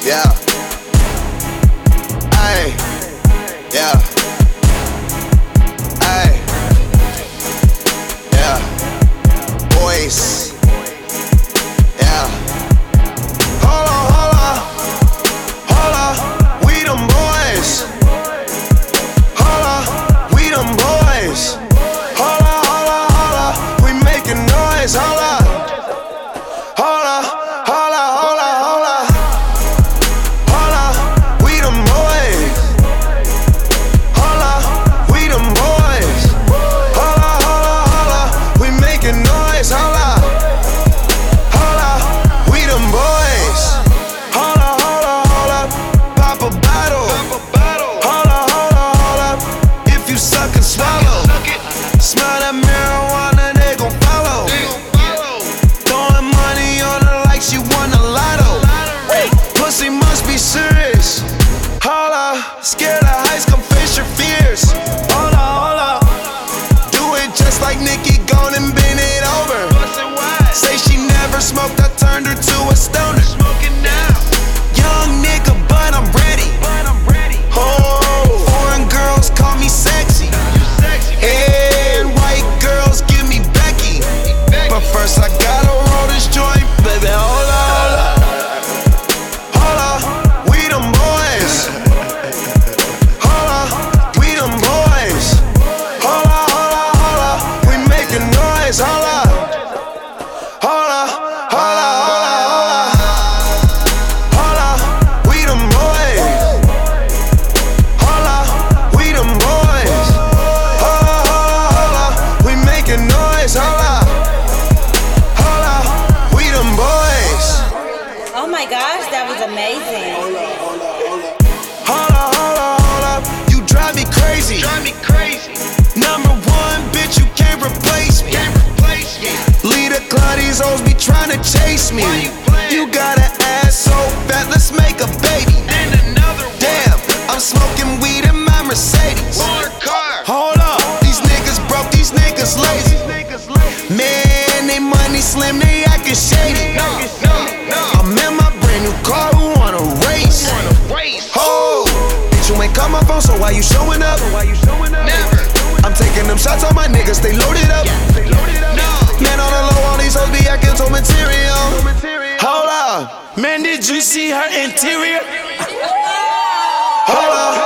Yeah. Ay. Yeah. Ay. Yeah. Boys. Yeah. Holla, we them boys. Holla, we them boys. Holla, we making noise. Holla, we them boys. Holla, we them boys. Holla, we making noise. Holla, we them boys. Holla, pop a bottle. Holla, if you suck and swallow. Smell that marijuana, they gon' follow. Throwing money on her like she won the lotto. Pussy must be serious. Holla, scared of heights, come face your fears. Holla, do it just like Nicki, gone and bend it over. Say she never smoked, I turned her to a stoner. Young nigga, but I'm ready. Oh, foreign girls call me sexy. And white girls give me Becky. But first I gotta roll this joint, baby. Holla, we them boys. Holla, we them boys. Holla, we making noise. Holla, we them boys. Holla, we them boys. We making noise. Holla, we them boys. Oh my gosh, that was amazing. Holla, you drive me crazy. Number one, bitch, you can't replace me. Leader Cloud, these hoes be tryna chase me. You got an ass so fat, let's make a baby. Damn, I'm smoking weed in my Mercedes. Hold up, these niggas broke, these niggas lazy. Man, they money slim, they actin' shady. I'm in my brand new car, who wanna race? Oh, bitch, you ain't call my phone, so why you showing up? I'm taking them shots on my niggas, they loaded up. Man, on the low, all these hoes be acting so material. Hold up, man, did you see her interior? Hold up.